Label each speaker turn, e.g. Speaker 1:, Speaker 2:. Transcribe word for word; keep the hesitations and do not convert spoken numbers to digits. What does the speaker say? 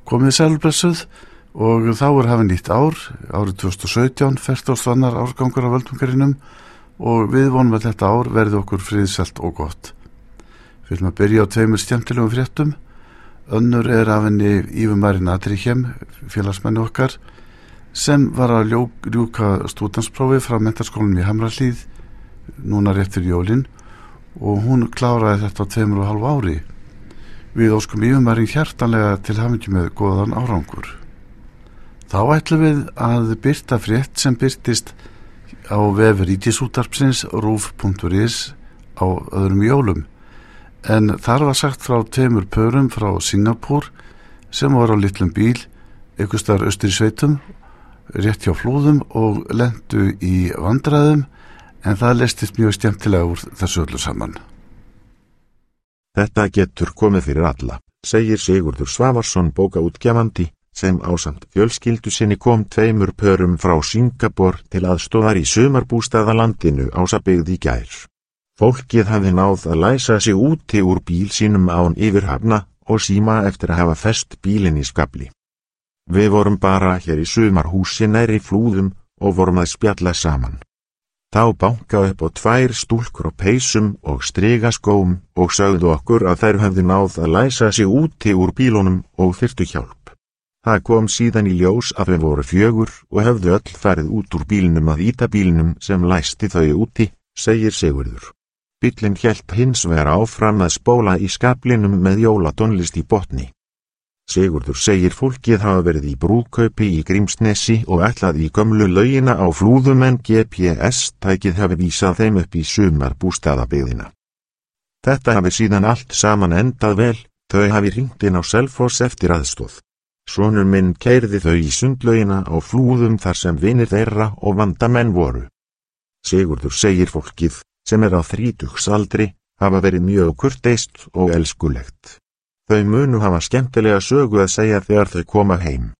Speaker 1: Komið sælblessuð og þá er hafið nýtt ár, árið tvö þúsund og sautján, fertugasti og annar árgangur af öldungarinum og við vonum að þetta ár verði okkur friðsælt og gott. Við viljum að byrja á tveimur skemmtilegum fréttum. Önnur er af henni Ívu Marín Adrichem, félagsmenni okkar, sem var að ljúka stúdentsprófi frá menntaskólanum í Hamrahlíð, núna rétt fyrir jólin, og hún kláraði þetta á tveimur og hálfu ári. Við óskum Ívu Marín hjartanlega til hamingju með góðan árangur. Þá ætlum við að birta frétt sem birtist á vef Ríkisútvarpsins rúv punktur is á öðrum jólum. En þar var sagt frá tveimur pörum frá Singapúr sem voru á litlum bíl, einhvers staðar austur í sveitum, rétt hjá flúðum og lentu í vandræðum, en það leistist mjög skemmtilega úr þessu öllu saman.
Speaker 2: Þetta getur komið fyrir alla, segir Sigurður Svavarsson bókaútgefandi, sem ásamt fjölskyldu sinni kom tveimur pörum frá Singapúr til aðstoðar í sumarbústaðalandinu Ásabyggð í gær. Fólkið hafði náð að læsa sig úti úr bíl sínum án yfirhafna og síma eftir að hafa fest bílinn í skafli. Við vorum bara hér í sumarhúsi nærri flúðum og vorum að spjalla saman. Þá banka upp á tvær stúlkur á peysum og strigaskóm og sögðu okkur að þær hefðu náð að læsa sig úti úr bílunum og þyrftu hjálp. Það kom síðan í ljós að við voru fjögur og hefðu öll farið út úr bílnum að íta bílnum sem læsti þau úti, segir Sigurður. Bíllinn hélt hins vegar áfram að spóla í skaflinum með jólatónlist í botni. Sigurður segir fólkið hafa verið í brúðkaupi í Grímsnesi og ætlað í gömlu laugina á flúðum en G P S-tækið hafi vísað þeim upp í sumarbústaðabyggðina. Þetta hafi síðan allt saman endað vel, þau hafi hringt inn á Selfoss eftir aðstoð. Sonur minn keyrði þau í sundlaugina á flúðum þar sem vinir þeirra og vandamenn voru. Sigurður segir fólkið, sem er á þrítugsaldri, hafa verið mjög kurteist og elskulegt. Þau munu hafa skemmtilega sögu að segja þegar þau koma heim.